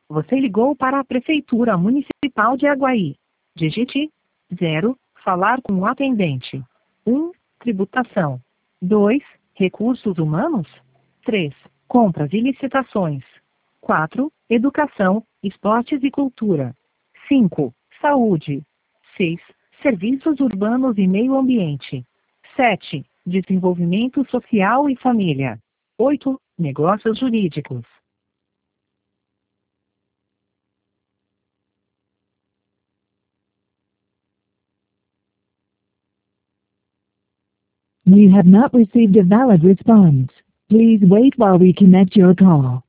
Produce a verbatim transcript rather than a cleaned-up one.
Você ligou para a Prefeitura Municipal de Aguaí. Digite zero, falar com o atendente. um. Tributação. dois. Recursos humanos. três. Compras e licitações. quatro. Educação, esportes e cultura. cinco. Saúde. seis. Serviços urbanos e meio ambiente. sete. Desenvolvimento social e família. oito. Negócios jurídicos. You have not received a valid response. Please wait while we connect your call.